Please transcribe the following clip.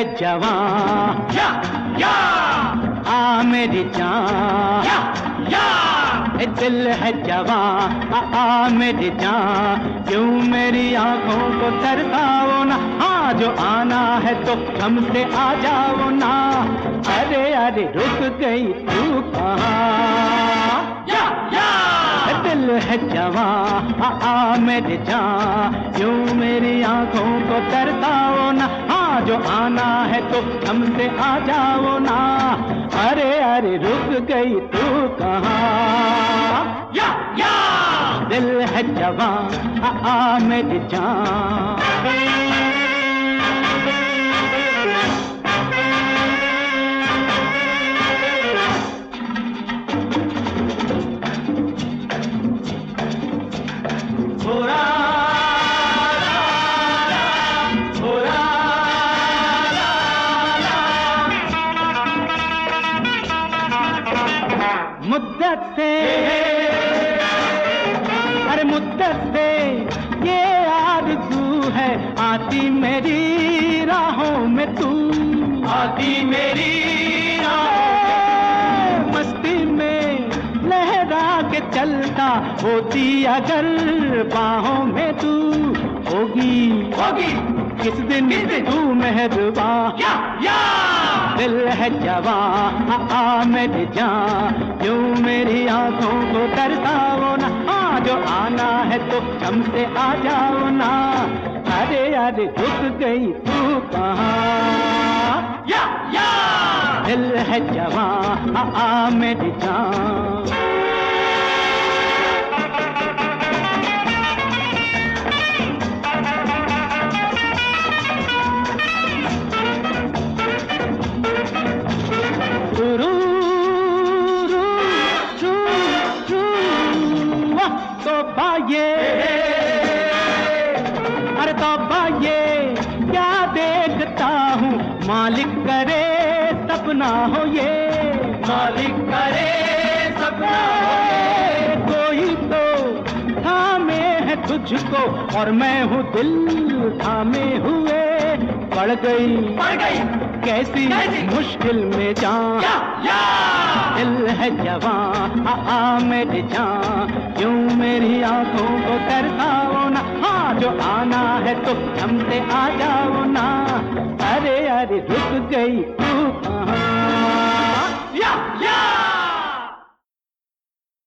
है जवान, या या आ मेरी जान, या या दिल है जवान, आ मेरी जान, क्यों मेरी आंखों को तरसाओ ना। हाँ जो आना है तो हमसे आ जाओ ना। अरे अरे रुक गई तू कहाँ, या या दिल है जवान, आ मेरी जान, क्यों मेरी आंखों को तरसाओ ना। हाँ जो आना है तो हमसे आ जाओ ना। अरे अरे रुक गई तू कहाँ, या या दिल है जवान, आ मेरी जान। मुद्दत से, अरे मुद्दत से ये आरज़ू है, आती मेरी राहों में तू, आती मेरी मस्ती में लहरा के चलता, होती अगर बाहों में तू, होगी होगी किस दिन तू मेहरबान, या या दिल है जवान, आ मेरी जान, क्यों मेरी आंखों को तरसाओ ना। हाँ जो आना है तो हमसे आ जाओ ना। अरे अरे रुक गई तू कहाँ, या या दिल है जवान, आ मेरी जान। ये अरे तौबा ये क्या देखता हूँ, मालिक करे सपना हो ये, मालिक करे सपना हो। कोई तो थामे है तुझको और मैं हूँ दिल थामे हुए, पड़ गई कैसी मुश्किल में जान, या या दिल है जवान, आ मेरी जान, क्यों मेरी आंखों को तरसाओ ना। हाँ जो आना है तो हमसे आ जाओ ना। अरे अरे रुक गई तू कहाँ, या या